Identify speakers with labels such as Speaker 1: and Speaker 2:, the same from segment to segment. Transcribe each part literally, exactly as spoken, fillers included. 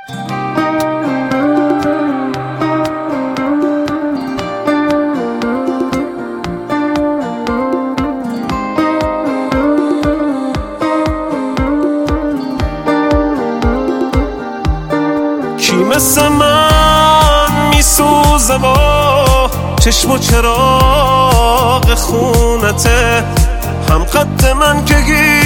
Speaker 1: کی مثل من میسوزه با چشم و چراغ خونته، هم قد من که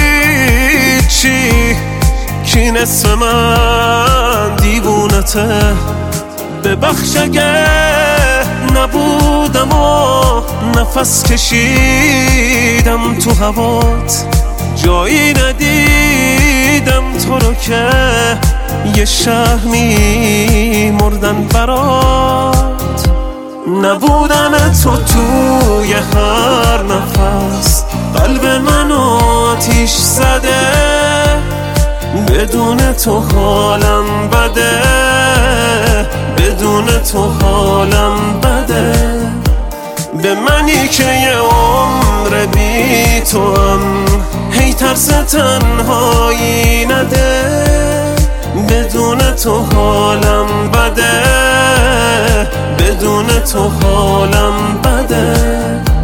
Speaker 1: هیچی، کی نصف من دیوونته. ببخش اگه نبودم و نفس کشیدم تو هوات، جایی ندیدم تو رو که یه شهر می مردن برات. نبودن تو توی هر نفس قلب منو آتیش زده، بدون تو حالم بده، بدون تو حالم بده. به منی که یه عمر بی تو هم هی ترس تنهایی نده، بدون تو حالم بده، بدون تو حالم بده.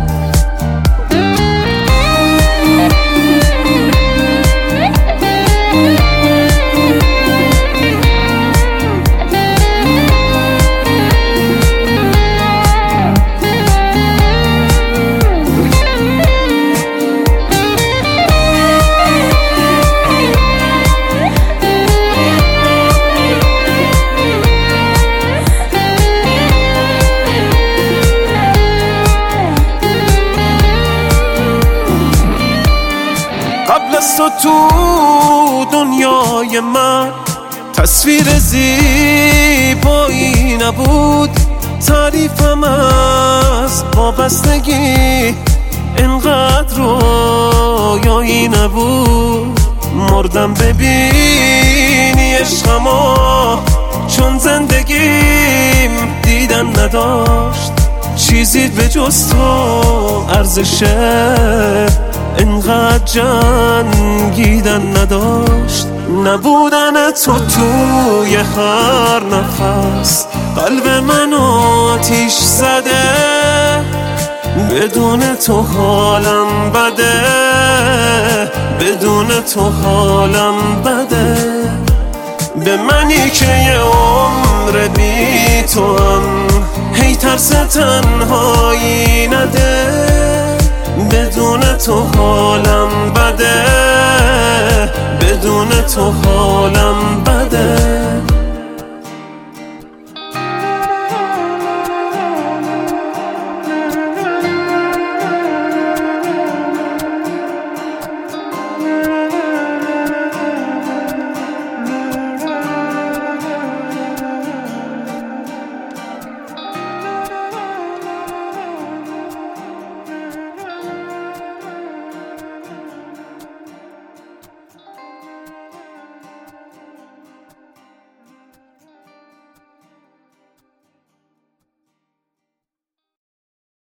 Speaker 1: قبل از تو تو دنیای من تصویر زیبایی نبود، تعریفم از وابستگی اینقدر رویایی نبود. مردم ببینی عشقمو، چون زندگیم دیدن نداشت، چیزی به جز تو ارزشه اینقدر جنگیدن نداشت. نبودن تو توی هر نفس قلب منو آتیش زده، بدون تو حالم بده، بدون تو حالم بده. به منی که یه عمر بی تو هم هی ترس تنهایی نده، بدون تو حالم بده، بدون تو حالم بده.